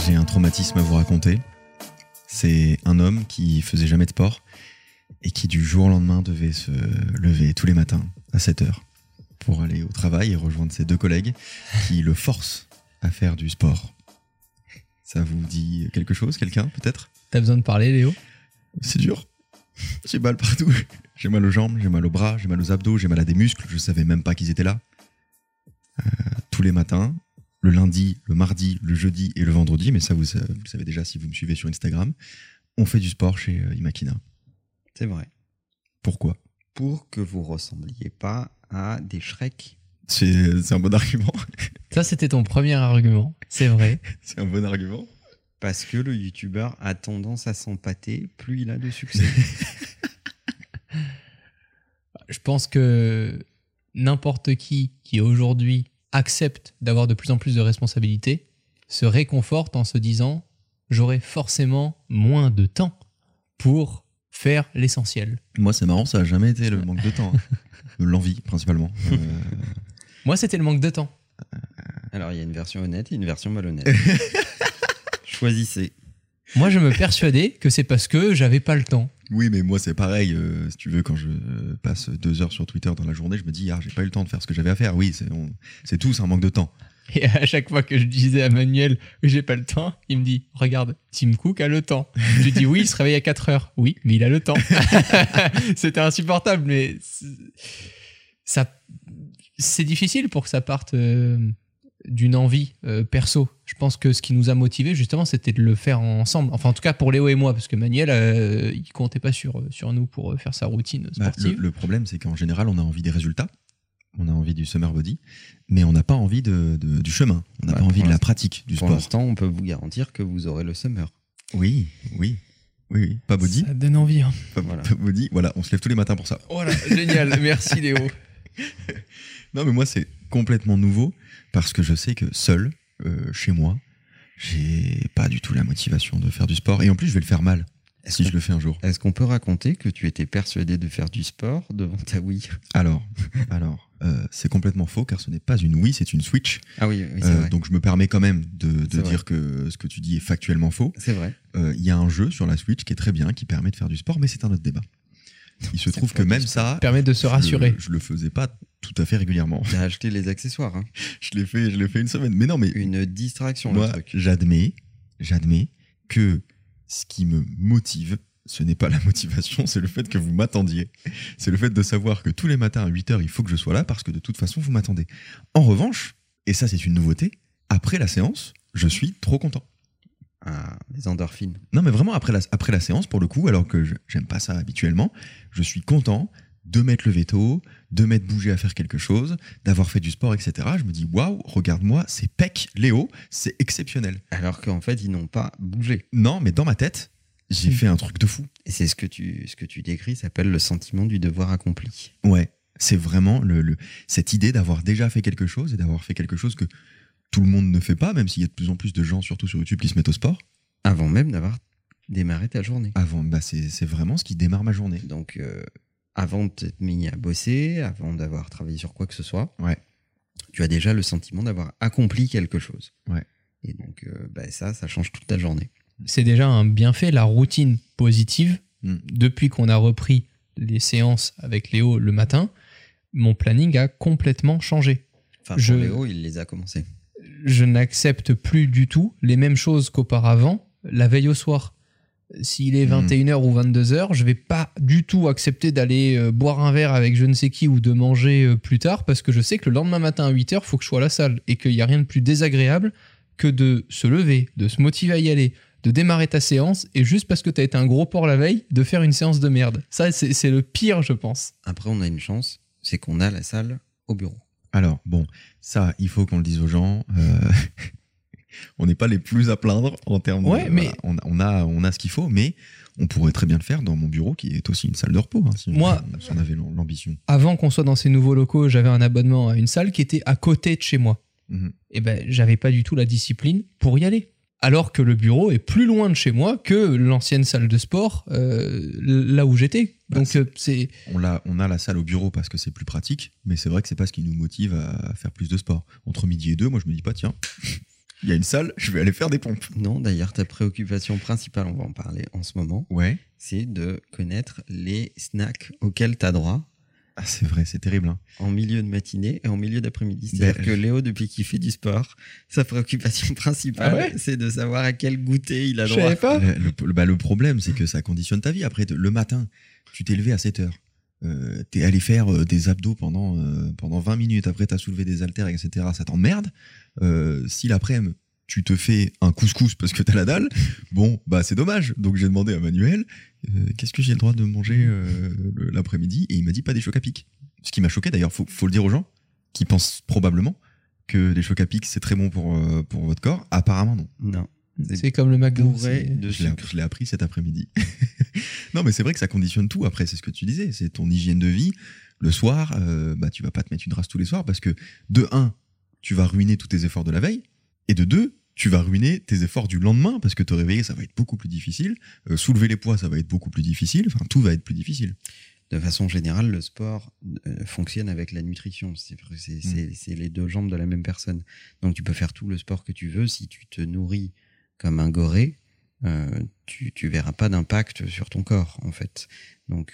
J'ai un traumatisme à vous raconter. C'est un homme qui faisait jamais de sport et qui du jour au lendemain devait se lever tous les matins à 7h pour aller au travail et rejoindre ses 2 collègues qui le forcent à faire du sport. Ça vous dit quelque chose, quelqu'un, peut-être ? T'as besoin de parler, Léo ? C'est dur. J'ai mal partout. J'ai mal aux jambes, j'ai mal aux bras, j'ai mal aux abdos, j'ai mal à des muscles. Je savais même pas qu'ils étaient là. Tous les matins, le lundi, le mardi, le jeudi et le vendredi, mais ça vous le savez déjà si vous me suivez sur Instagram, on fait du sport chez Imakina. C'est vrai. Pourquoi ? Pour que vous ressembliez pas à des Shrek. C'est un bon argument. Ça, c'était ton premier argument, c'est vrai. C'est un bon argument. Parce que le youtubeur a tendance à s'empâter plus il a de succès. Je pense que n'importe qui aujourd'hui accepte d'avoir de plus en plus de responsabilités se réconforte en se disant « j'aurai forcément moins de temps pour faire l'essentiel ». Moi, c'est marrant, ça n'a jamais été le manque de temps. L'envie, principalement. Moi, c'était le manque de temps. Alors, il y a une version honnête et une version malhonnête. Choisissez. Moi, je me persuadais que c'est parce que j'avais pas le temps. Oui, mais moi, c'est pareil. Si tu veux, quand je passe 2 heures sur Twitter dans la journée, je me dis, j'ai pas eu le temps de faire ce que j'avais à faire. Oui, c'est tout, c'est un manque de temps. Et à chaque fois que je disais à Manuel que j'ai pas le temps, il me dit, regarde, Tim Cook a le temps. Je lui dis, oui, il se réveille à 4 heures. Oui, mais il a le temps. C'était insupportable, mais c'est difficile pour que ça parte d'une envie perso. Je pense que ce qui nous a motivés, justement, c'était de le faire ensemble. Enfin, en tout cas, pour Léo et moi, parce que Manuel, il comptait pas sur nous pour faire sa routine sportive. Le problème, c'est qu'en général, on a envie des résultats. On a envie du summer body, mais on n'a pas envie du chemin. On n'a pas envie de la pratique du sport. Pour l'instant, on peut vous garantir que vous aurez le summer. Oui. Pas body. Ça donne envie. Hein. Pas body. Voilà, on se lève tous les matins pour ça. Voilà, génial. Merci Léo. Non, mais moi, c'est complètement nouveau parce que je sais que seul, chez moi, j'ai pas du tout la motivation de faire du sport. Et en plus, je vais le faire mal si je le fais un jour. Est-ce qu'on peut raconter que tu étais persuadé de faire du sport devant ta Wii ? Alors, c'est complètement faux car ce n'est pas une Wii, c'est une Switch. Ah oui, c'est vrai. Donc je me permets quand même de dire que ce que tu dis est factuellement faux. C'est vrai. Il y a un jeu sur la Switch qui est très bien, qui permet de faire du sport, mais c'est un autre débat. Il se trouve que même ça permet de se rassurer. Je le faisais pas tout à fait régulièrement. T'as acheté les accessoires. Hein. Je l'ai fait une semaine. Mais non, mais une distraction. Moi, le truc. J'admets que ce qui me motive, ce n'est pas la motivation, c'est le fait que vous m'attendiez. C'est le fait de savoir que tous les matins à 8h, il faut que je sois là parce que de toute façon, vous m'attendez. En revanche, et ça c'est une nouveauté, après la séance, je suis trop content. Les endorphines. Non, mais vraiment, après la séance, pour le coup, alors que j'aime pas ça habituellement, je suis content de m'être levé tôt, de m'être bougé à faire quelque chose, d'avoir fait du sport, etc. Je me dis, waouh, regarde-moi, c'est pec, Léo, c'est exceptionnel. Alors qu'en fait, ils n'ont pas bougé. Non, mais dans ma tête, j'ai fait un truc de fou. Et c'est ce que tu décris, s'appelle le sentiment du devoir accompli. Ouais, c'est vraiment cette idée d'avoir déjà fait quelque chose et d'avoir fait quelque chose que tout le monde ne fait pas, même s'il y a de plus en plus de gens, surtout sur YouTube, qui se mettent au sport. Avant même d'avoir démarré ta journée. C'est vraiment ce qui démarre ma journée. Donc, avant de t'être mis à bosser, avant d'avoir travaillé sur quoi que ce soit, ouais. Tu as déjà le sentiment d'avoir accompli quelque chose. Ouais. Et donc, ça change toute ta journée. C'est déjà un bienfait, la routine positive. Depuis qu'on a repris les séances avec Léo le matin, mon planning a complètement changé. Enfin, pour Léo, il les a commencés. Je n'accepte plus du tout les mêmes choses qu'auparavant, la veille au soir. S'il est 21h ou 22h, je vais pas du tout accepter d'aller boire un verre avec je ne sais qui ou de manger plus tard parce que je sais que le lendemain matin à 8h, il faut que je sois à la salle et qu'il n'y a rien de plus désagréable que de se lever, de se motiver à y aller, de démarrer ta séance et juste parce que tu as été un gros porc la veille, de faire une séance de merde. Ça, c'est le pire, je pense. Après, on a une chance, c'est qu'on a la salle au bureau. Alors, bon, ça, il faut qu'on le dise aux gens. On n'est pas les plus à plaindre en termes de... mais... Voilà, on a ce qu'il faut, mais on pourrait très bien le faire dans mon bureau, qui est aussi une salle de repos, si on avait l'ambition. Avant qu'on soit dans ces nouveaux locaux, j'avais un abonnement à une salle qui était à côté de chez moi. Et j'avais pas du tout la discipline pour y aller. Alors que le bureau est plus loin de chez moi que l'ancienne salle de sport, là où j'étais. Donc c'est... On a la salle au bureau parce que c'est plus pratique, mais c'est vrai que c'est pas ce qui nous motive à faire plus de sport. Entre midi et 2, moi je me dis pas, tiens... Il y a une salle, je vais aller faire des pompes. Non, d'ailleurs, ta préoccupation principale, on va en parler en ce moment, Ouais. c'est de connaître les snacks auxquels tu as droit Ah, c'est vrai, c'est terrible. Hein. en milieu de matinée et en milieu d'après-midi. C'est-à-dire que Léo, depuis qu'il fait du sport, sa préoccupation principale, Ah ouais c'est de savoir à quel goûter il a Je droit. savais pas. Le problème, c'est que ça conditionne ta vie. Après, le matin, tu t'es levé à 7 heures. T'es allé faire des abdos pendant 20 minutes. Après, t'as soulevé des haltères, etc. Ça t'emmerde. Si l'après-midi, tu te fais un couscous parce que t'as la dalle, bon, bah c'est dommage. Donc j'ai demandé à Manuel, qu'est-ce que j'ai le droit de manger l'après-midi? Et il m'a dit pas des chocs à pic. Ce qui m'a choqué d'ailleurs, faut le dire aux gens qui pensent probablement que des chocs à pic c'est très bon pour votre corps. Apparemment non. Non. C'est comme le McDo. Bourré c'est- de Je l'ai sucre. appris cet après-midi. Non, mais c'est vrai que ça conditionne tout. Après, c'est ce que tu disais, c'est ton hygiène de vie. Le soir, bah, tu vas pas te mettre une race tous les soirs parce que, de un, tu vas ruiner tous tes efforts de la veille. Et de deux, tu vas ruiner tes efforts du lendemain parce que te réveiller, ça va être beaucoup plus difficile. Soulever les poids, ça va être beaucoup plus difficile. Enfin, tout va être plus difficile. De façon générale, le sport fonctionne avec la nutrition. C'est les deux jambes de la même personne. Donc tu peux faire tout le sport que tu veux. Si tu te nourris comme un goré, tu verras pas d'impact sur ton corps, en fait. Donc,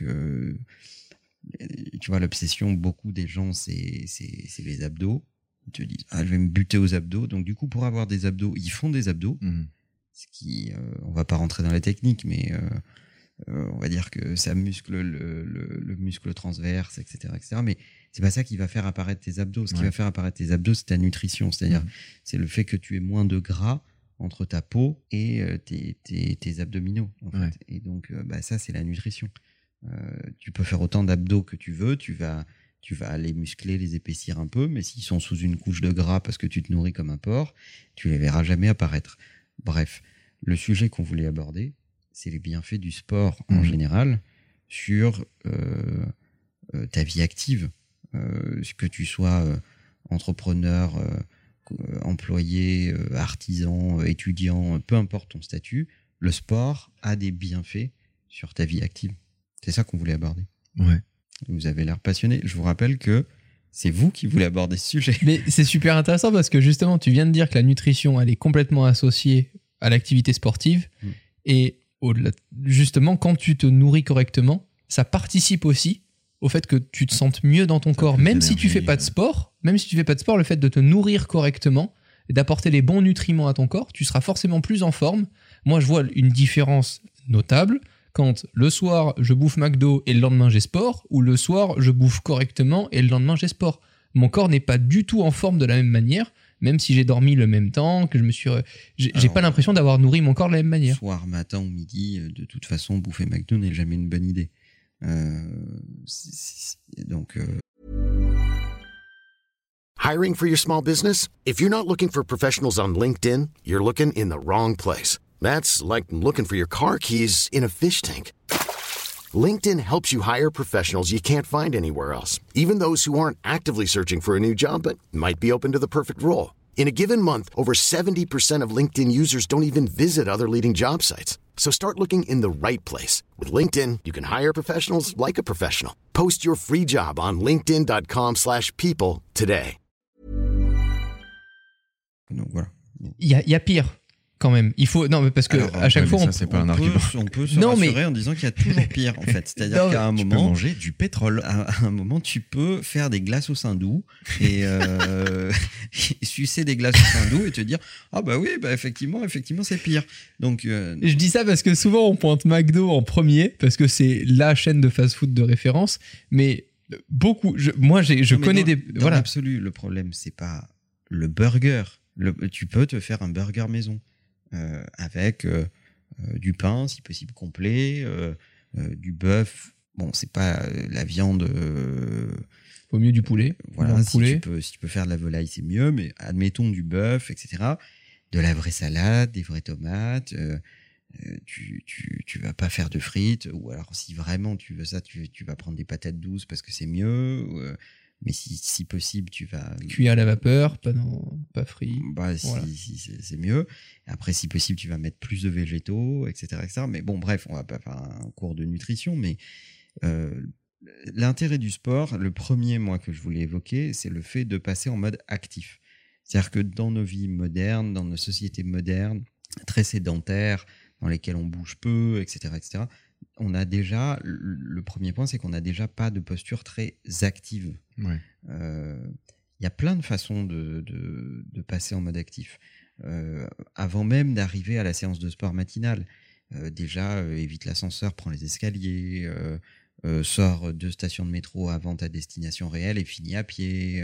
tu vois, l'obsession, beaucoup des gens, c'est les abdos. Ils te disent, ah, je vais me buter aux abdos. Donc, du coup, pour avoir des abdos, ils font des abdos. Ce qui, on va pas rentrer dans la technique, mais on va dire que ça muscle le muscle transverse, etc., etc. Mais c'est pas ça qui va faire apparaître tes abdos. Ce qui va faire apparaître tes abdos, c'est ta nutrition. C'est-à-dire, c'est le fait que tu aies moins de gras entre ta peau et tes abdominaux. En fait. Et donc, bah, ça, c'est la nutrition. Tu peux faire autant d'abdos que tu veux. Tu vas les muscler, les épaissir un peu, mais s'ils sont sous une couche de gras parce que tu te nourris comme un porc, tu les verras jamais apparaître. Bref, le sujet qu'on voulait aborder, c'est les bienfaits du sport en général sur ta vie active. Que tu sois entrepreneur, employé, artisan, étudiant, peu importe ton statut, le sport a des bienfaits sur ta vie active. C'est ça qu'on voulait aborder. Ouais. Vous avez l'air passionné. Je vous rappelle que c'est vous qui voulez aborder ce sujet. Mais c'est super intéressant parce que justement, tu viens de dire que la nutrition, elle est complètement associée à l'activité sportive. Et au-delà, justement, quand tu te nourris correctement, ça participe aussi au fait que tu te sentes mieux dans ton corps. Même si tu fais pas de sport, le fait de te nourrir correctement et d'apporter les bons nutriments à ton corps, tu seras forcément plus en forme. Moi, je vois une différence notable quand le soir, je bouffe McDo et le lendemain, j'ai sport, ou le soir, je bouffe correctement et le lendemain, j'ai sport. Mon corps n'est pas du tout en forme de la même manière, même si j'ai dormi le même temps, que je me suis... J'ai pas l'impression d'avoir nourri mon corps de la même manière. Soir, matin ou midi, de toute façon, bouffer McDo n'est jamais une bonne idée. Donc... Hiring for your small business? If you're not looking for professionals on LinkedIn, you're looking in the wrong place. That's like looking for your car keys in a fish tank. LinkedIn helps you hire professionals you can't find anywhere else, even those who aren't actively searching for a new job but might be open to the perfect role. In a given month, over 70% of LinkedIn users don't even visit other leading job sites. So start looking in the right place. With LinkedIn, you can hire professionals like a professional. Post your free job on linkedin.com/people today. Donc voilà. Il y a pire, quand même. Il faut... Non, mais parce que à chaque fois... ça, c'est pas un argument. On peut se Non, rassurer mais- en disant qu'il y a toujours pire, en fait. C'est-à-dire Non, qu'à un Tu peux moment... manger du pétrole. À un moment, tu peux faire des glaces au sein doux et sucer des glaces au sein doux et te dire ah bah oui, bah effectivement c'est pire. Donc Je dis ça parce que souvent on pointe McDo en premier parce que c'est la chaîne de fast-food de référence, mais beaucoup, je non, mais connais dans, des... dans Voilà. l'absolu, le problème c'est pas le burger. Tu peux te faire un burger maison avec du pain, si possible complet, du bœuf. Bon, c'est pas la viande. Faut mieux du poulet. Voilà, Dans le si poulet. tu peux faire de la volaille, c'est mieux, mais admettons du bœuf, etc. De la vraie salade, des vraies tomates. Tu vas pas faire de frites, ou alors si vraiment tu veux ça, tu vas prendre des patates douces parce que c'est mieux. Mais si possible, tu vas Cuit à la vapeur, pas frit. bah, Voilà. si c'est mieux. Après, si possible, tu vas mettre plus de végétaux, etc., etc. Mais bon, bref, on va pas faire un cours de nutrition, mais l'intérêt du sport, le premier, moi, que je voulais évoquer, c'est le fait de passer en mode actif. C'est-à-dire que dans nos vies modernes, dans nos sociétés modernes, très sédentaires, dans lesquelles on bouge peu, etc., on a déjà, le premier point, c'est qu'on n'a déjà pas de posture très active. Ouais. Y a plein de façons de passer en mode actif. Avant même d'arriver à la séance de sport matinale, déjà, évite l'ascenseur, prends les escaliers, sors 2 stations de métro avant ta destination réelle et finis à pied,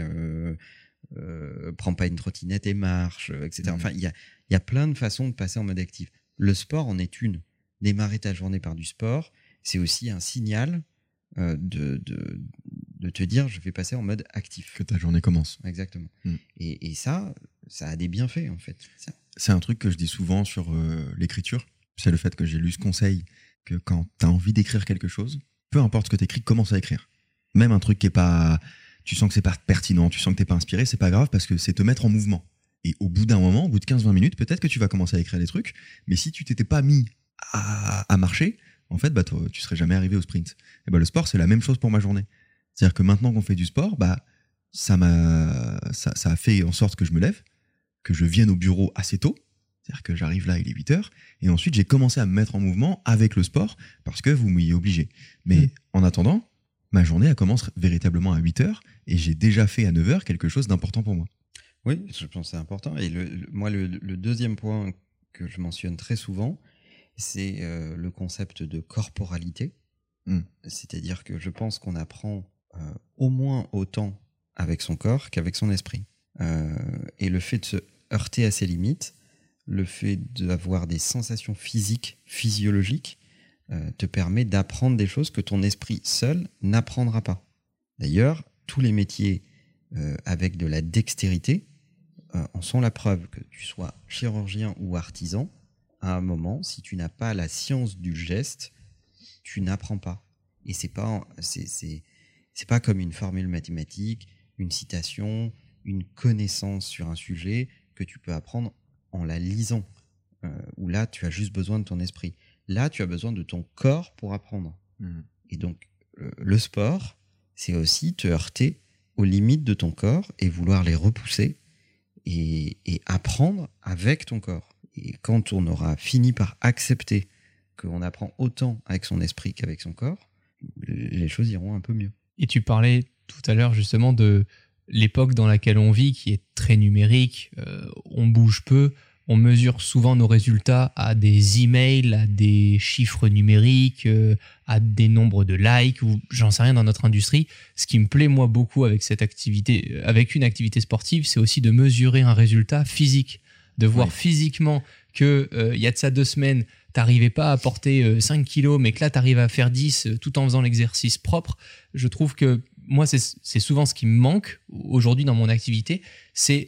prends pas une trottinette et marche, etc. Enfin, il y a plein de façons de passer en mode actif. Le sport en est une. Démarrer ta journée par du sport, c'est aussi un signal de te dire je vais passer en mode actif. Que ta journée commence. Exactement. Et ça a des bienfaits en fait. C'est un truc que je dis souvent sur l'écriture. C'est le fait que j'ai lu ce conseil que quand tu as envie d'écrire quelque chose, peu importe ce que tu écris, commence à écrire. Même un truc qui est pas... Tu sens que c'est pas pertinent, tu sens que t'es pas inspiré, c'est pas grave parce que c'est te mettre en mouvement. Et au bout d'un moment, au bout de 15-20 minutes, peut-être que tu vas commencer à écrire des trucs, mais si tu t'étais pas mis à marcher, en fait, tu serais jamais arrivé au sprint. Et le sport, c'est la même chose pour ma journée. C'est-à-dire que maintenant qu'on fait du sport, ça a fait en sorte que je me lève, que je vienne au bureau assez tôt. C'est-à-dire que j'arrive là, il est 8h, et ensuite j'ai commencé à me mettre en mouvement avec le sport parce que vous m'y obligez. Mais en attendant, ma journée, elle commence véritablement à 8h et j'ai déjà fait à 9h quelque chose d'important pour moi. Oui, je pense que c'est important. Et moi, le deuxième point que je mentionne très souvent, c'est le concept de corporalité. C'est-à-dire que je pense qu'on apprend au moins autant avec son corps qu'avec son esprit. Et le fait de se heurter à ses limites, le fait d'avoir des sensations physiques, physiologiques, te permet d'apprendre des choses que ton esprit seul n'apprendra pas. D'ailleurs, tous les métiers avec de la dextérité en sont la preuve. Que tu sois chirurgien ou artisan, à un moment, si tu n'as pas la science du geste, tu n'apprends pas. Et c'est pas comme une formule mathématique, une citation, une connaissance sur un sujet que tu peux apprendre en la lisant. Où là, tu as juste besoin de ton esprit. Là, tu as besoin de ton corps pour apprendre. Et donc, le sport, c'est aussi te heurter aux limites de ton corps et vouloir les repousser et apprendre avec ton corps. Et quand on aura fini par accepter qu'on apprend autant avec son esprit qu'avec son corps, les choses iront un peu mieux. Et tu parlais tout à l'heure justement de l'époque dans laquelle on vit, qui est très numérique, on bouge peu, on mesure souvent nos résultats à des emails, à des chiffres numériques, à des nombres de likes, ou j'en sais rien dans notre industrie. Ce qui me plaît moi beaucoup avec cette activité, avec une activité sportive, c'est aussi de mesurer un résultat physique, de voir physiquement que il y a de ça 2 semaines, t'arrivais pas à porter 5 kilos, mais que là t'arrives à faire 10 tout en faisant l'exercice propre. Je trouve que moi c'est souvent ce qui me manque aujourd'hui dans mon activité, c'est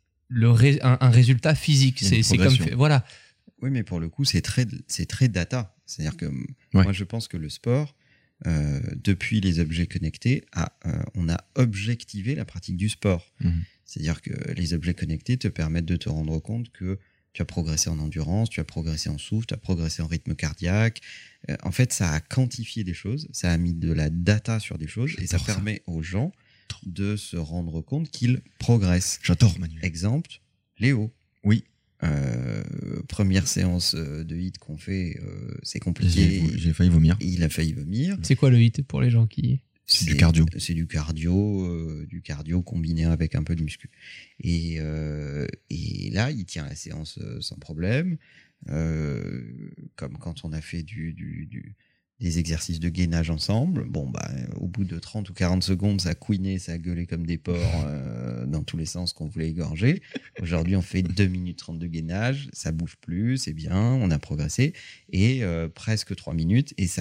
un résultat physique. C'est comme voilà. Oui, mais pour le coup, c'est très data. C'est-à-dire que moi, je pense que le sport, depuis les objets connectés, on a objectivé la pratique du sport. C'est-à-dire que les objets connectés te permettent de te rendre compte que tu as progressé en endurance, tu as progressé en souffle, tu as progressé en rythme cardiaque. En fait, ça a quantifié des choses, ça a mis de la data sur des choses et ça permet aux gens de se rendre compte qu'ils progressent. J'adore, Manu. Exemple, Léo. Oui. Première séance de HIIT qu'on fait, c'est compliqué. J'ai failli vomir. Il a failli vomir. C'est quoi le HIIT pour les gens qui... C'est du cardio. C'est du cardio combiné avec un peu de muscu. Et là, il tient la séance sans problème. Comme quand on a fait des exercices de gainage ensemble. Bon, au bout de 30 ou 40 secondes, ça couinait, ça gueulait comme des porcs dans tous les sens qu'on voulait égorger. Aujourd'hui, on fait 2 minutes 30 de gainage, ça bouge plus, c'est bien, on a progressé. Et presque 3 minutes, et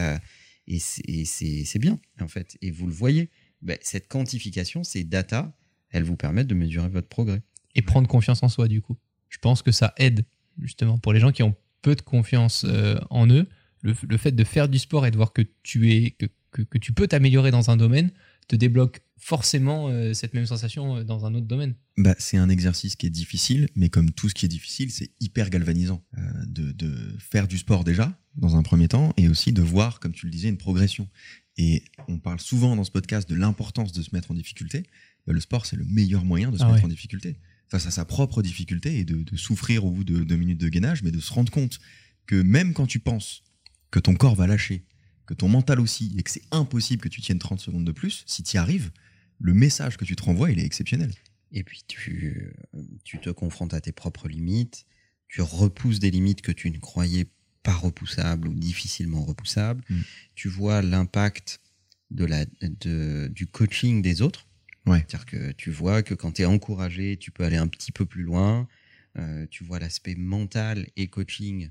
c'est bien, en fait. Et vous le voyez, cette quantification, ces data, elles vous permettent de mesurer votre progrès. Et prendre confiance en soi, du coup. Je pense que ça aide, justement, pour les gens qui ont peu de confiance en eux. Le fait de faire du sport et de voir que tu peux t'améliorer dans un domaine te débloque forcément cette même sensation dans un autre domaine. C'est un exercice qui est difficile, mais comme tout ce qui est difficile, c'est hyper galvanisant de faire du sport déjà, dans un premier temps, et aussi de voir, comme tu le disais, une progression. Et on parle souvent dans ce podcast de l'importance de se mettre en difficulté. Le sport, c'est le meilleur moyen de se mettre en difficulté. face à sa propre difficulté et de souffrir au bout de 2 minutes de gainage, mais de se rendre compte que même quand tu penses que ton corps va lâcher, que ton mental aussi, et que c'est impossible que tu tiennes 30 secondes de plus, si tu y arrives, le message que tu te renvoies, il est exceptionnel. Et puis tu te confrontes à tes propres limites, tu repousses des limites que tu ne croyais pas repoussables ou difficilement repoussables. Tu vois l'impact du coaching des autres. Ouais. C'est-à-dire que tu vois que quand tu es encouragé, tu peux aller un petit peu plus loin. Tu vois l'aspect mental et coaching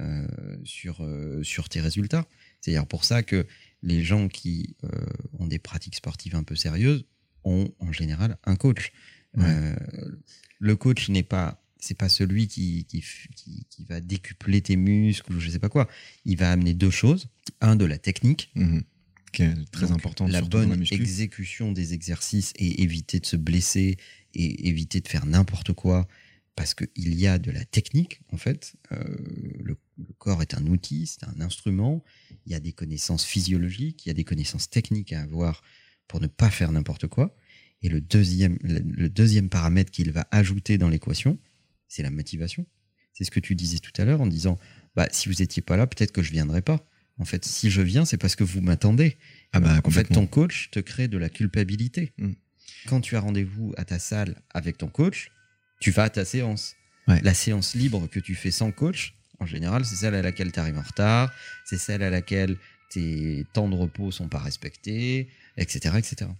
sur tes résultats. C'est d'ailleurs pour ça que les gens qui ont des pratiques sportives un peu sérieuses ont en général un coach. Ouais. Le coach c'est pas celui qui va décupler tes muscles ou je sais pas quoi. Il va amener 2 choses. Un, de la technique. Qui est très importante. La surtout dans bonne muscu. exécution des exercices et éviter de se blesser et éviter de faire n'importe quoi parce qu'il y a de la technique, en fait. Le corps est un outil, c'est un instrument. Il y a des connaissances physiologiques, il y a des connaissances techniques à avoir pour ne pas faire n'importe quoi. Et le deuxième paramètre qu'il va ajouter dans l'équation, c'est la motivation. C'est ce que tu disais tout à l'heure en disant si vous n'étiez pas là, peut-être que je ne viendrais pas. En fait, si je viens, c'est parce que vous m'attendez. En fait, ton coach te crée de la culpabilité. Quand tu as rendez-vous à ta salle avec ton coach, tu vas à ta séance. Ouais. La séance libre que tu fais sans coach, en général, c'est celle à laquelle tu arrives en retard, c'est celle à laquelle tes temps de repos sont pas respectés, etc., etc.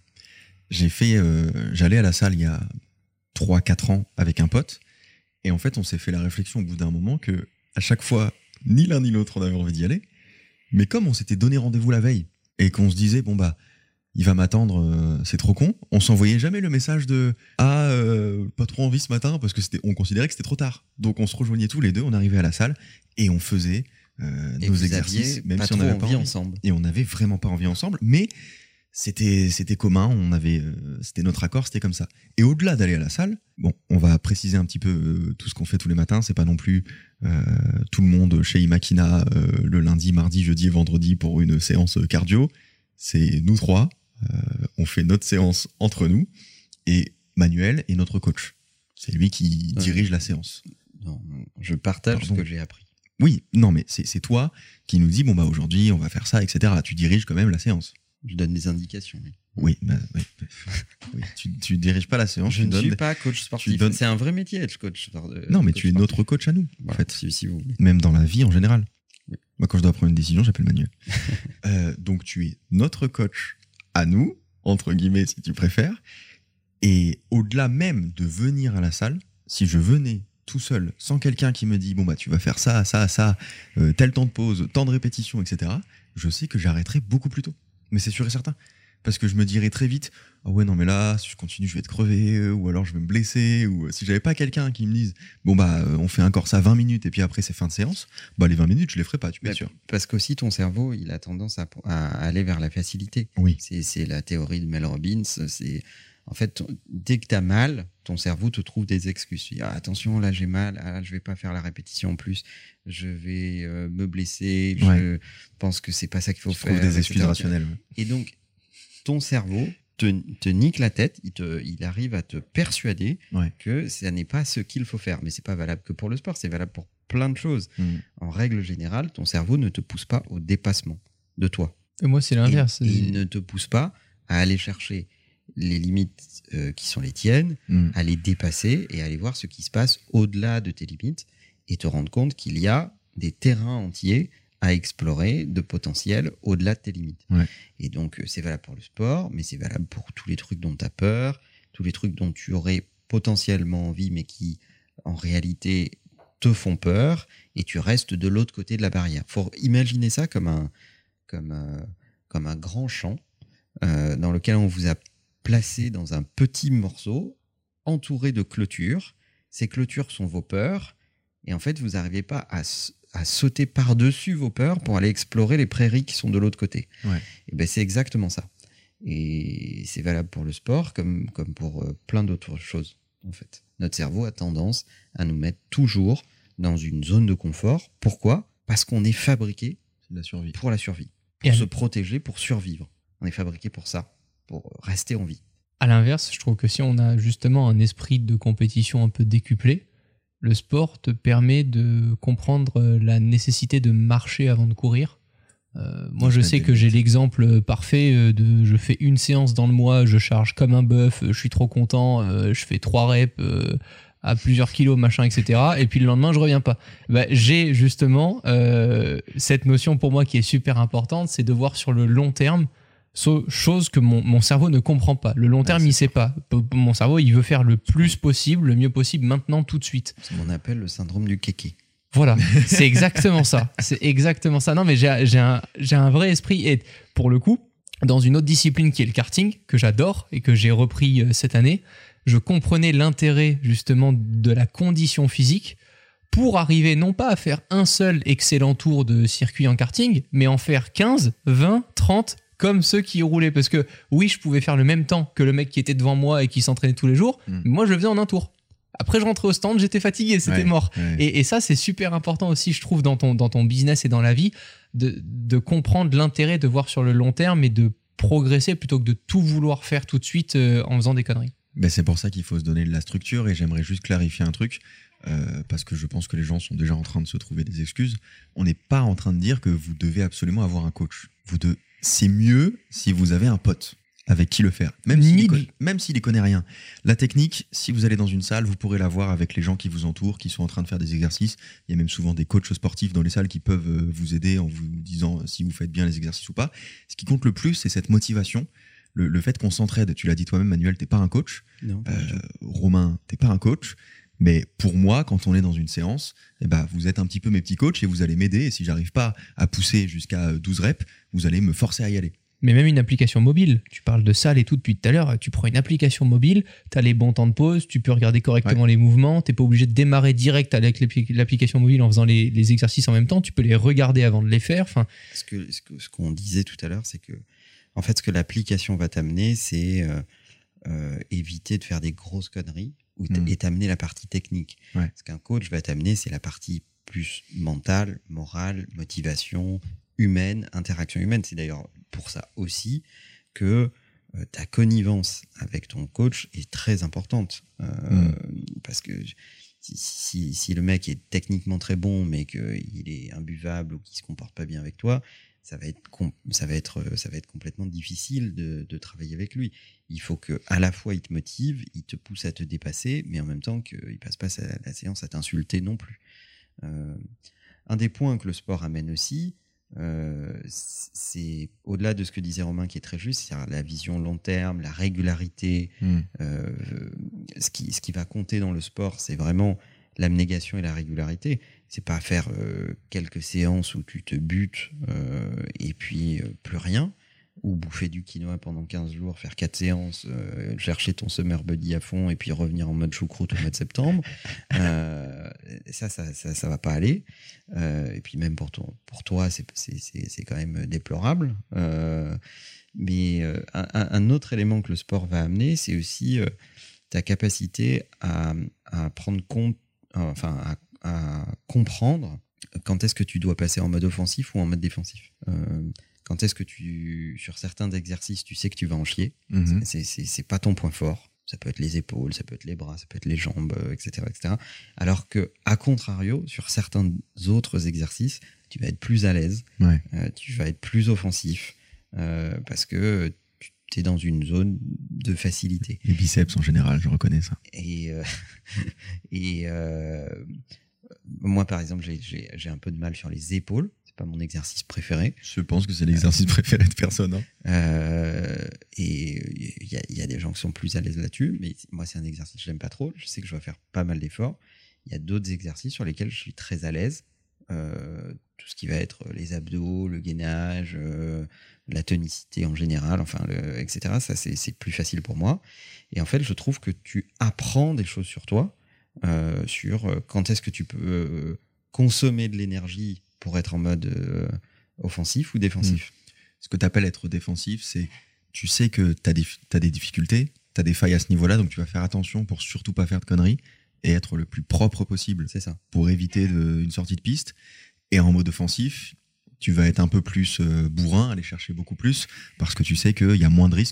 J'allais à la salle il y a 3-4 ans avec un pote, et en fait, on s'est fait la réflexion au bout d'un moment que à chaque fois, ni l'un ni l'autre on avait envie d'y aller, mais comme on s'était donné rendez-vous la veille et qu'on se disait il va m'attendre, c'est trop con, on s'envoyait jamais le message de pas trop envie ce matin, parce que on considérait que c'était trop tard. Donc on se rejoignait tous les deux, on arrivait à la salle et on faisait nos exercices, même si on n'avait pas envie ensemble. Et on n'avait vraiment pas envie ensemble, mais c'était commun, c'était notre accord, c'était comme ça. Et au-delà d'aller à la salle, on va préciser un petit peu tout ce qu'on fait tous les matins. C'est pas non plus tout le monde chez Imakina le lundi, mardi, jeudi et vendredi pour une séance cardio. C'est nous 3, on fait notre séance entre nous, et Manuel est notre coach. C'est lui qui dirige la séance. Non, je partage ce que j'ai appris. Oui, non, mais c'est toi qui nous dis aujourd'hui on va faire ça, etc. Tu diriges quand même la séance. Je donne des indications. Oui, oui. Tu diriges pas la séance. Je ne suis pas coach sportif. C'est un vrai métier être coach. Non, mais tu es notre coach à nous, voilà, en fait. Si vous voulez. Même dans la vie en général. Oui. Moi, quand je dois prendre une décision, j'appelle Manuel. Donc, tu es notre coach à nous, entre guillemets, si tu préfères. Et au-delà même de venir à la salle, si je venais tout seul, sans quelqu'un qui me dit tu vas faire ça, tel temps de pause, tant de répétitions, etc., je sais que j'arrêterai beaucoup plus tôt. Mais c'est sûr et certain. Parce que je me dirais très vite, non, mais là, si je continue, je vais être crevé, ou alors je vais me blesser, ou si j'avais pas quelqu'un qui me dise, on fait encore ça 20 minutes, et puis après, c'est fin de séance, les 20 minutes, je les ferai pas, tu peux être sûr. Parce qu'aussi, ton cerveau, il a tendance à aller vers la facilité. Oui. C'est la théorie de Mel Robbins. En fait, dès que tu as mal, ton cerveau te trouve des excuses. Tu dis, attention, là j'ai mal, je vais pas faire la répétition en plus, je vais me blesser, je pense que c'est pas ça qu'il faut faire. Tu trouves des excuses rationnelles. Et donc, ton cerveau te nique la tête, il arrive à te persuader que ça n'est pas ce qu'il faut faire. Mais c'est pas valable que pour le sport, c'est valable pour plein de choses. En règle générale, ton cerveau ne te pousse pas au dépassement de toi. Et moi, c'est l'inverse. Et il ne te pousse pas à aller chercher les limites qui sont les tiennes, à les dépasser et à aller voir ce qui se passe au-delà de tes limites et te rendre compte qu'il y a des terrains entiers à explorer de potentiel au-delà de tes limites. Et donc, c'est valable pour le sport, mais c'est valable pour tous les trucs dont tu as peur, tous les trucs dont tu aurais potentiellement envie, mais qui, en réalité, te font peur, et tu restes de l'autre côté de la barrière. Il faut imaginer ça comme un grand champ dans lequel on vous a placé dans un petit morceau, entouré de clôtures. Ces clôtures sont vos peurs, et en fait, vous n'arrivez pas à sauter par-dessus vos peurs pour aller explorer les prairies qui sont de l'autre côté. Et c'est exactement ça. Et c'est valable pour le sport comme pour plein d'autres choses, en fait. Notre cerveau a tendance à nous mettre toujours dans une zone de confort. Pourquoi ? Parce qu'on est fabriqué pour la survie. Pour se protéger, pour survivre. On est fabriqué pour ça, pour rester en vie. À l'inverse, je trouve que si on a justement un esprit de compétition un peu décuplé, le sport te permet de comprendre la nécessité de marcher avant de courir. Moi, je sais que j'ai l'exemple parfait de je fais une séance dans le mois, je charge comme un bœuf, je suis trop content, je fais 3 reps à plusieurs kilos, machin, etc. Et puis le lendemain, je reviens pas. J'ai justement cette notion pour moi qui est super importante, c'est de voir sur le long terme, chose que mon cerveau ne comprend pas. Le long terme, il sait pas. Mon cerveau, il veut faire le plus possible, le mieux possible, maintenant, tout de suite. C'est ce qu'on appelle le syndrome du kéké. Voilà, c'est exactement ça. C'est exactement ça. Non, mais j'ai un vrai esprit. Et pour le coup, dans une autre discipline qui est le karting, que j'adore et que j'ai repris cette année, je comprenais l'intérêt justement de la condition physique pour arriver non pas à faire un seul excellent tour de circuit en karting, mais en faire 15, 20, 30 comme ceux qui roulaient. Parce que oui, je pouvais faire le même temps que le mec qui était devant moi et qui s'entraînait tous les jours. Mais moi, je le faisais en un tour. Après, je rentrais au stand, j'étais fatigué, c'était mort. Ouais. Et ça, c'est super important aussi, je trouve, dans ton business et dans la vie, de comprendre l'intérêt de voir sur le long terme et de progresser plutôt que de tout vouloir faire tout de suite en faisant des conneries. C'est pour ça qu'il faut se donner de la structure, et j'aimerais juste clarifier un truc, parce que je pense que les gens sont déjà en train de se trouver des excuses. On n'est pas en train de dire que vous devez absolument avoir un coach. C'est mieux si vous avez un pote avec qui le faire, même s'il y connaît rien. La technique, si vous allez dans une salle, vous pourrez la voir avec les gens qui vous entourent, qui sont en train de faire des exercices. Il y a même souvent des coachs sportifs dans les salles qui peuvent vous aider en vous disant si vous faites bien les exercices ou pas. Ce qui compte le plus, c'est cette motivation, le fait qu'on s'entraide. Tu l'as dit toi-même, Manuel, t'es pas un coach. Non, Romain, t'es pas un coach. Mais pour moi, quand on est dans une séance, vous êtes un petit peu mes petits coachs et vous allez m'aider. Et si j'arrive pas à pousser jusqu'à 12 reps, vous allez me forcer à y aller. Mais même une application mobile, tu parles de salle et tout depuis tout à l'heure, tu prends une application mobile, tu as les bons temps de pause, tu peux regarder correctement les mouvements, tu n'es pas obligé de démarrer direct avec l'application mobile en faisant les exercices en même temps, tu peux les regarder avant de les faire. Ce qu'on disait tout à l'heure, c'est que en fait, ce que l'application va t'amener, c'est éviter de faire des grosses conneries et t'amener la partie technique. Ouais. Ce qu'un coach va t'amener, c'est la partie plus mentale, morale, motivation, humaine, interaction humaine. C'est d'ailleurs pour ça aussi que ta connivence avec ton coach est très importante. Parce que si le mec est techniquement très bon, mais qu'il est imbuvable ou qu'il se comporte pas bien avec toi, ça va être complètement difficile de travailler avec lui. Il faut que à la fois il te motive, il te pousse à te dépasser, mais en même temps qu'il passe pas la séance à t'insulter non plus. Un des points que le sport amène aussi, c'est au-delà de ce que disait Romain qui est très juste, c'est la vision long terme, la régularité. Ce qui va compter dans le sport, c'est vraiment l'abnégation et la régularité. C'est pas faire quelques séances où tu te butes et puis plus rien, ou bouffer du quinoa pendant 15 jours, faire 4 séances, chercher ton summer body à fond et puis revenir en mode choucroute au mois de septembre. Ça va pas aller. Et puis même pour toi, c'est quand même déplorable. Mais un autre élément que le sport va amener, c'est aussi ta capacité à prendre compte, à comprendre quand est-ce que tu dois passer en mode offensif ou en mode défensif. Quand est-ce que sur certains exercices, tu sais que tu vas en chier. C'est pas ton point fort. Ça peut être les épaules, ça peut être les bras, ça peut être les jambes, etc., etc. Alors que, à contrario, sur certains autres exercices, tu vas être plus à l'aise, tu vas être plus offensif, parce que tu es dans une zone de facilité. Les biceps en général, je reconnais ça. Moi, par exemple, j'ai un peu de mal sur les épaules. C'est pas mon exercice préféré. Je pense que c'est l'exercice préféré de personne. Et il y a des gens qui sont plus à l'aise là-dessus, mais moi, c'est un exercice que j'aime pas trop. Je sais que je dois faire pas mal d'efforts. Il y a d'autres exercices sur lesquels je suis très à l'aise. Tout ce qui va être les abdos, le gainage, la tonicité en général, etc. Ça, c'est plus facile pour moi. Et en fait, je trouve que tu apprends des choses sur toi, sur quand est-ce que tu peux consommer de l'énergie pour être en mode offensif ou défensif. Ce que tu appelles être défensif, c'est tu sais que tu as des difficultés, tu as des failles à ce niveau-là, donc tu vas faire attention pour surtout pas faire de conneries et être le plus propre possible. C'est ça. Pour éviter une sortie de piste. Et en mode offensif, tu vas être un peu plus bourrin, aller chercher beaucoup plus, parce que tu sais qu'il y a moins de risques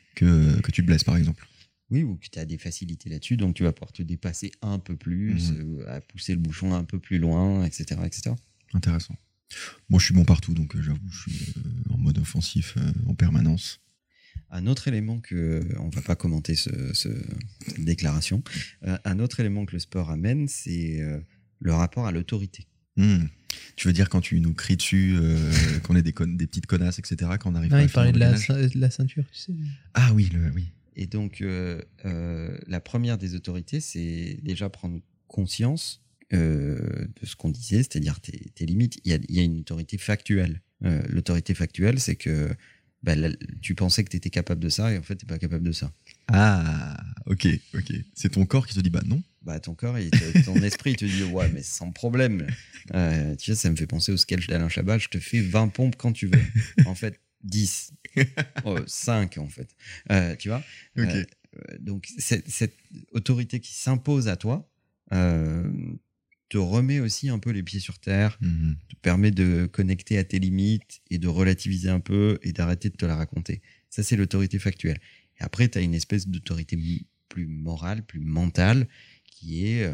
que tu te blesses, par exemple. Oui, ou que tu as des facilités là-dessus, donc tu vas pouvoir te dépasser un peu plus, à pousser le bouchon un peu plus loin, etc. etc. Intéressant. Moi, je suis bon partout, donc j'avoue, je suis en mode offensif en permanence. Un autre élément on va pas commenter cette déclaration, un autre élément que le sport amène, c'est le rapport à l'autorité. Tu veux dire quand tu nous cries dessus, qu'on est des petites connasses, etc., quand on arrive non, pas à il parlait faire de la ceinture, tu sais. Ah oui, oui. Et donc, la première des autorités, c'est déjà prendre conscience de ce qu'on disait, c'est-à-dire tes limites. Il y a une autorité factuelle. L'autorité factuelle, c'est que tu pensais que tu étais capable de ça et en fait, tu n'es pas capable de ça. Ah, ok. C'est ton corps qui te dit non. Ton corps, ton esprit, il te dit ouais, mais sans problème. Tu sais, ça me fait penser au sketch d'Alain Chabat, je te fais 20 pompes quand tu veux. En fait, 10. 5 en fait. Tu vois okay. Donc, cette autorité qui s'impose à toi te remet aussi un peu les pieds sur terre, te permet de connecter à tes limites et de relativiser un peu et d'arrêter de te la raconter. Ça, c'est l'autorité factuelle. Et après, tu as une espèce d'autorité plus morale, plus mentale, qui est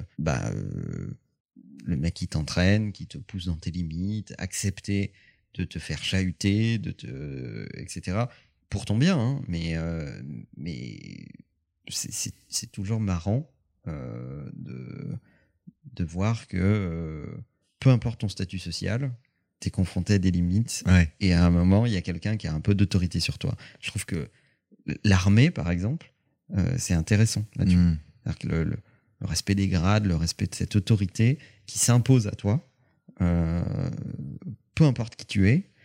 le mec qui t'entraîne, qui te pousse dans tes limites, accepter de te faire chahuter, etc. Pour ton bien, hein, mais c'est toujours marrant de voir que peu importe ton statut social, t'es confronté à des limites et à un moment, il y a quelqu'un qui a un peu d'autorité sur toi. Je trouve que l'armée, par exemple, c'est intéressant là-dessus. C'est-à-dire que le respect des grades, le respect de cette autorité qui s'impose à toi, peu importe qui tu es,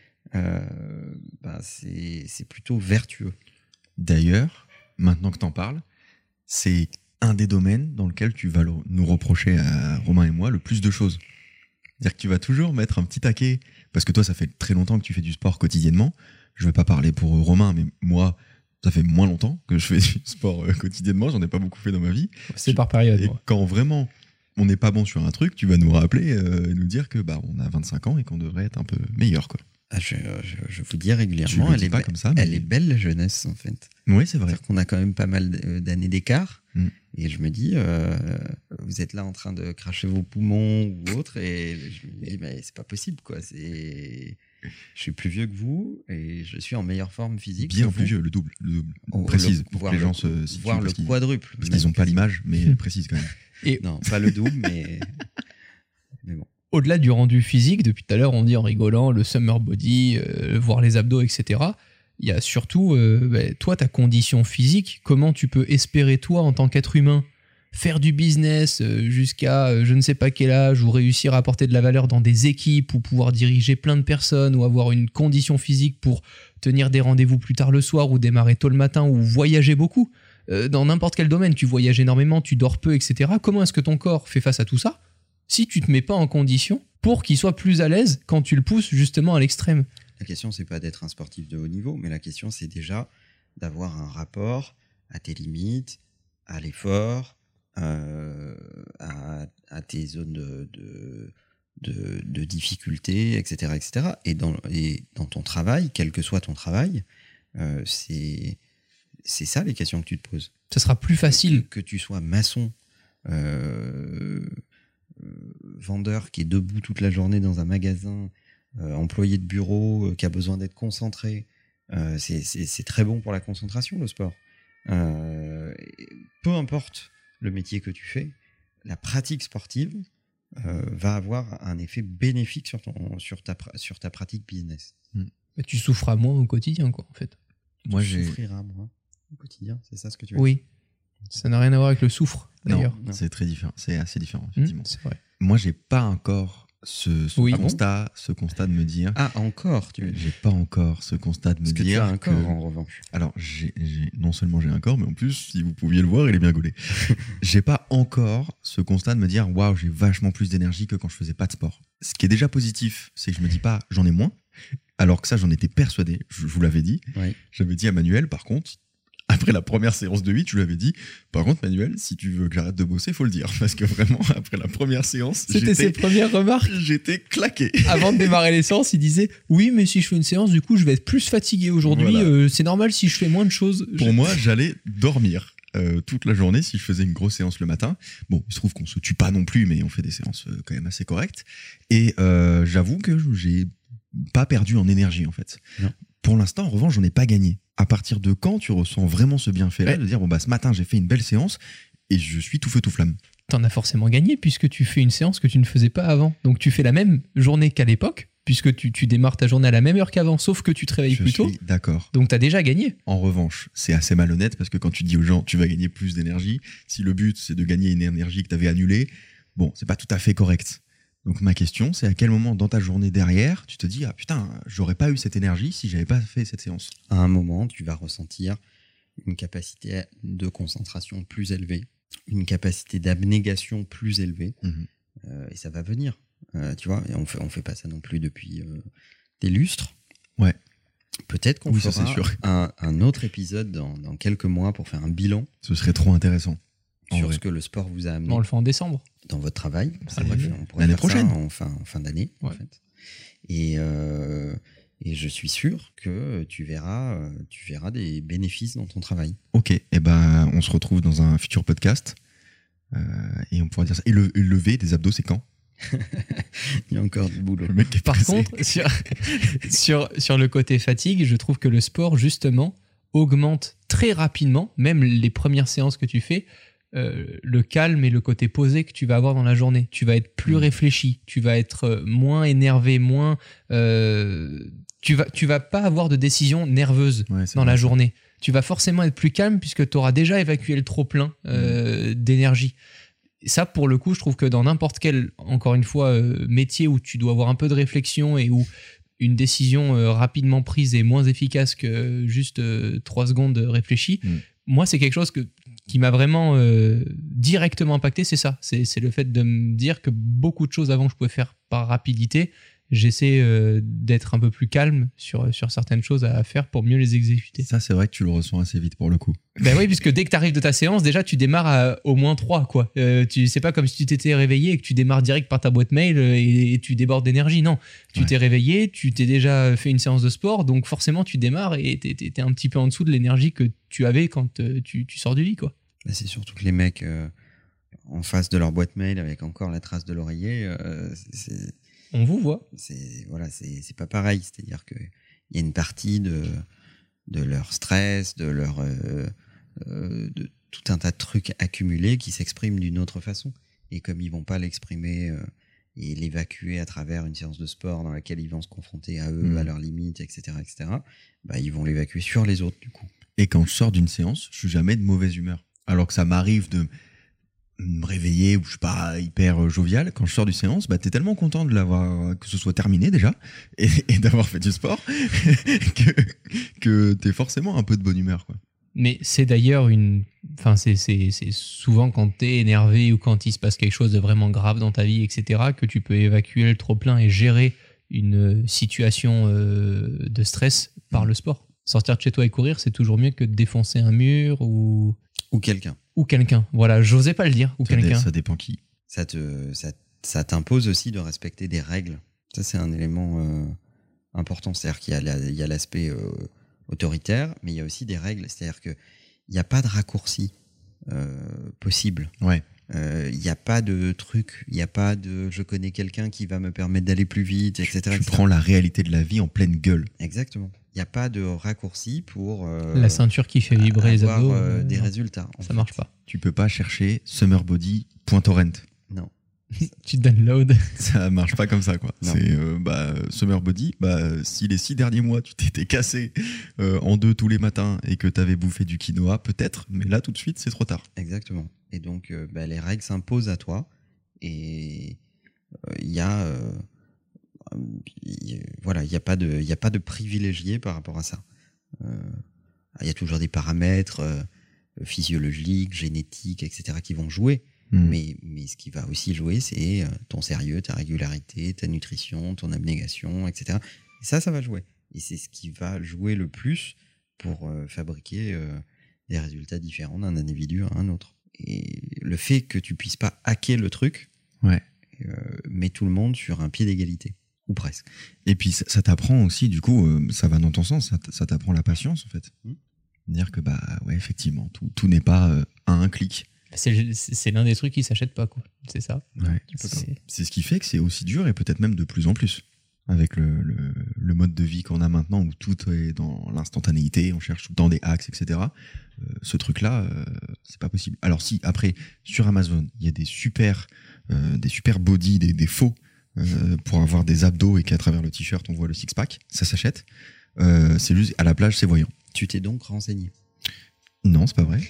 c'est plutôt vertueux. D'ailleurs, maintenant que t'en parles, c'est un des domaines dans lequel tu vas nous reprocher à Romain et moi le plus de choses. C'est-à-dire que tu vas toujours mettre un petit taquet, parce que toi, ça fait très longtemps que tu fais du sport quotidiennement. Je vais pas parler pour Romain, mais moi, ça fait moins longtemps que je fais du sport quotidiennement. J'en ai pas beaucoup fait dans ma vie. C'est par période. Et quand vraiment on n'est pas bon sur un truc, tu vas nous rappeler et nous dire que on a 25 ans et qu'on devrait être un peu meilleur, quoi. Je vous dis régulièrement, elle est belle la jeunesse en fait. Oui, c'est vrai. C'est-à-dire qu'on a quand même pas mal d'années d'écart. Et je me dis, vous êtes là en train de cracher vos poumons ou autre, et je me dis, mais c'est pas possible, quoi. Je suis plus vieux que vous et je suis en meilleure forme physique. Bien plus vieux, le double. Précise, pour que les gens se situent. Voire le quadruple. Parce qu'ils n'ont pas l'image, mais précise quand même. Non, pas le double, mais bon. Au-delà du rendu physique, depuis tout à l'heure, on dit en rigolant le summer body, voir les abdos, etc. Il y a surtout, toi, ta condition physique. Comment tu peux espérer, toi, en tant qu'être humain, faire du business jusqu'à je ne sais pas quel âge, ou réussir à apporter de la valeur dans des équipes, ou pouvoir diriger plein de personnes, ou avoir une condition physique pour tenir des rendez-vous plus tard le soir, ou démarrer tôt le matin, ou voyager beaucoup. Dans n'importe quel domaine, tu voyages énormément, tu dors peu, etc. Comment est-ce que ton corps fait face à tout ça si tu te mets pas en condition pour qu'il soit plus à l'aise quand tu le pousses justement à l'extrême? La question, c'est pas d'être un sportif de haut niveau, mais la question, c'est déjà d'avoir un rapport à tes limites, à l'effort, à tes zones de difficulté, etc., etc. Et dans ton travail, quel que soit ton travail, c'est ça les questions que tu te poses. Ça sera plus facile. Que tu sois maçon, vendeur qui est debout toute la journée dans un magasin, employé de bureau qui a besoin d'être concentré, c'est très bon pour la concentration, le sport. Peu importe le métier que tu fais, la pratique sportive va avoir un effet bénéfique sur ta pratique business. Tu souffras moins au quotidien, quoi, en fait. Tu souffriras moins au quotidien, c'est ça ce que tu veux dire? Oui. Ça n'a rien à voir avec le soufre, d'ailleurs. Non, c'est très différent. C'est assez différent, effectivement. C'est vrai. Moi, j'ai pas encore ce constat de me dire. Ah, encore J'ai pas encore ce constat de me dire. Parce que tu as un corps, en revanche. Alors, non seulement j'ai un corps, mais en plus, si vous pouviez le voir, il est bien gaulé. J'ai pas encore ce constat de me dire, waouh, j'ai vachement plus d'énergie que quand je faisais pas de sport. Ce qui est déjà positif, c'est que je me dis pas, j'en ai moins. Alors que ça, j'en étais persuadé. Je vous l'avais dit. Oui. J'avais dit à Manuel, par contre, Après la première séance de 8, je lui avais dit, par contre, Manuel, si tu veux que j'arrête de bosser, faut le dire. Parce que vraiment, après la première séance, C'était ses premières remarques. J'étais claqué. Avant de démarrer les séances, il disait oui, mais si je fais une séance, du coup, je vais être plus fatigué aujourd'hui. Voilà. C'est normal si je fais moins de choses. Pour moi, j'allais dormir toute la journée si je faisais une grosse séance le matin. Bon, il se trouve qu'on se tue pas non plus, mais on fait des séances quand même assez correctes. Et j'avoue que j'ai pas perdu en énergie, en fait. Non. Pour l'instant, en revanche, j'en ai pas gagné. À partir de quand tu ressens vraiment ce bienfait-là, de dire, bon, bah, ce matin, j'ai fait une belle séance et je suis tout feu, tout flamme. T'en as forcément gagné puisque tu fais une séance que tu ne faisais pas avant. Donc tu fais la même journée qu'à l'époque, puisque tu démarres ta journée à la même heure qu'avant, sauf que tu te réveilles plus tôt. Je suis d'accord. Donc t'as déjà gagné. En revanche, c'est assez malhonnête parce que quand tu dis aux gens, tu vas gagner plus d'énergie, si le but, c'est de gagner une énergie que tu avais annulée, bon, c'est pas tout à fait correct. Donc ma question, c'est à quel moment dans ta journée derrière, tu te dis, ah putain, j'aurais pas eu cette énergie si j'avais pas fait cette séance. À un moment, tu vas ressentir une capacité de concentration plus élevée, une capacité d'abnégation plus élevée, et ça va venir. Tu vois, et on fait pas ça non plus depuis des lustres. Ouais. Peut-être qu'on Oui, fera ça, c'est sûr. un autre épisode dans quelques mois pour faire un bilan Ce serait trop intéressant. sur ce que le sport vous a amené On le fait en décembre. dans votre travail. Ah, On pourrait l'année faire ça prochaine. en fin d'année, en Ouais. fait. Et je suis sûr que tu verras des bénéfices dans ton travail. Ok, et ben on se retrouve dans un futur podcast et on pourra dire ça. Et le lever des abdos, c'est quand? Il y a encore du boulot. Le mec est Par pressé. contre, sur le côté fatigue, je trouve que le sport, justement, augmente très rapidement, même les premières séances que tu fais, le calme et le côté posé que tu vas avoir dans la journée. Tu vas être plus réfléchi, tu vas être moins énervé, moins... tu vas pas avoir de décision nerveuse Ouais, c'est dans vrai, la ça. journée. Tu vas forcément être plus calme puisque tu auras déjà évacué le trop-plein d'énergie. Ça, pour le coup, je trouve que dans n'importe quel, encore une fois, métier où tu dois avoir un peu de réflexion et où une décision rapidement prise est moins efficace que juste 3 secondes réfléchies, moi, c'est quelque chose qui m'a vraiment directement impacté, c'est ça. C'est le fait de me dire que beaucoup de choses avant que je pouvais faire par rapidité, j'essaie d'être un peu plus calme sur certaines choses à faire pour mieux les exécuter. Ça, c'est vrai que tu le ressens assez vite pour le coup. Ben oui, puisque dès que tu arrives de ta séance, déjà tu démarres à au moins 3, quoi. C'est pas comme si tu t'étais réveillé et que tu démarres direct par ta boîte mail et tu débordes d'énergie. Non, tu t'es réveillé, tu t'es déjà fait une séance de sport, donc forcément tu démarres et t'es un petit peu en dessous de l'énergie que tu avais quand tu sors du lit, quoi. Bah, c'est surtout que les mecs en face de leur boîte mail avec encore la trace de l'oreiller, On vous voit. c'est pas pareil. C'est-à-dire qu'il y a une partie de leur stress, de tout un tas de trucs accumulés qui s'expriment d'une autre façon. Et comme ils vont pas l'exprimer et l'évacuer à travers une séance de sport dans laquelle ils vont se confronter à eux, à leurs limites, etc., bah, ils vont l'évacuer sur les autres, du coup. Et quand je sors d'une séance, je suis jamais de mauvaise humeur. Alors que ça m'arrive de me réveiller ou je suis pas hyper jovial. Quand je sors du séance, bah, t'es tellement content de l'avoir, que ce soit terminé déjà et d'avoir fait du sport que t'es forcément un peu de bonne humeur, quoi. Mais c'est d'ailleurs c'est souvent quand t'es énervé ou quand il se passe quelque chose de vraiment grave dans ta vie, etc., que tu peux évacuer le trop-plein et gérer une situation de stress par le sport. Sortir de chez toi et courir, c'est toujours mieux que de défoncer un mur ou quelqu'un. Ou quelqu'un. Voilà, j'osais pas le dire. Ou quelqu'un. Ça dépend qui. Ça t'impose aussi de respecter des règles. Ça, c'est un élément important. C'est-à-dire qu'il y a l'aspect autoritaire, mais il y a aussi des règles. C'est-à-dire qu'il n'y a pas de raccourci possible. Ouais. Il n'y a pas de truc, il n'y a pas de je connais quelqu'un qui va me permettre d'aller plus vite, etc. Tu prends la réalité de la vie en pleine gueule. Exactement. Il n'y a pas de raccourci pour la ceinture qui fait vibrer les abdos. Des résultats. Ça marche pas. Tu peux pas chercher Summer Body .torrent. Non. Tu download. Ça marche pas comme ça, quoi. Non. C'est Summer Body. Si les 6 derniers mois tu t'étais cassé en 2 tous les matins et que t'avais bouffé du quinoa, peut-être. Mais là, tout de suite, c'est trop tard. Exactement. Et donc, les règles s'imposent à toi. Et il y a pas de privilégié par rapport à ça. Il y a toujours des paramètres physiologiques, génétiques, etc. qui vont jouer. Mais ce qui va aussi jouer, c'est ton sérieux, ta régularité, ta nutrition, ton abnégation, etc. Et ça va jouer. Et c'est ce qui va jouer le plus pour fabriquer des résultats différents d'un individu à un autre. Et le fait que tu puisses pas hacker le truc met tout le monde sur un pied d'égalité, ou presque. Et puis ça t'apprend aussi, du coup, ça va dans ton sens, ça t'apprend la patience en fait. Dire que effectivement, tout n'est pas à un clic. C'est l'un des trucs qui s'achètent pas, quoi. C'est ça. Ouais, c'est ce qui fait que c'est aussi dur et peut-être même de plus en plus. Avec le mode de vie qu'on a maintenant où tout est dans l'instantanéité, on cherche tout le temps des hacks, etc. Ce truc-là, c'est pas possible. Alors si, après, sur Amazon, il y a des super body, des faux, pour avoir des abdos et qu'à travers le t-shirt, on voit le six-pack, ça s'achète. C'est juste, à la plage, c'est voyant. Tu t'es donc renseigné? Non, c'est pas vrai.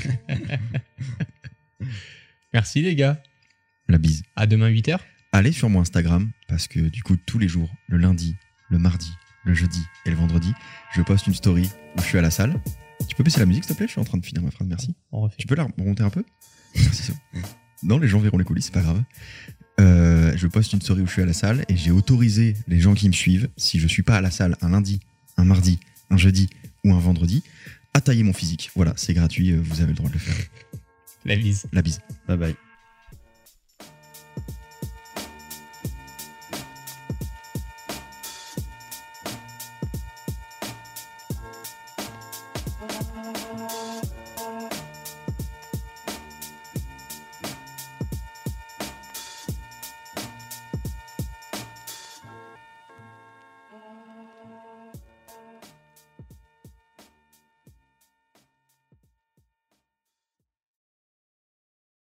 Merci les gars. La bise. À demain 8h. Allez sur mon Instagram, parce que du coup, tous les jours, le lundi, le mardi, le jeudi et le vendredi, je poste une story où je suis à la salle. Tu peux baisser la musique, s'il te plaît? Je suis en train de finir ma phrase, merci. Tu peux la remonter un peu? Merci. Non, les gens verront les coulisses, c'est pas grave. Je poste une story où je suis à la salle et j'ai autorisé les gens qui me suivent, si je suis pas à la salle un lundi, un mardi, un jeudi ou un vendredi, à tailler mon physique. Voilà, c'est gratuit, vous avez le droit de le faire. La bise. La bise. Bye bye.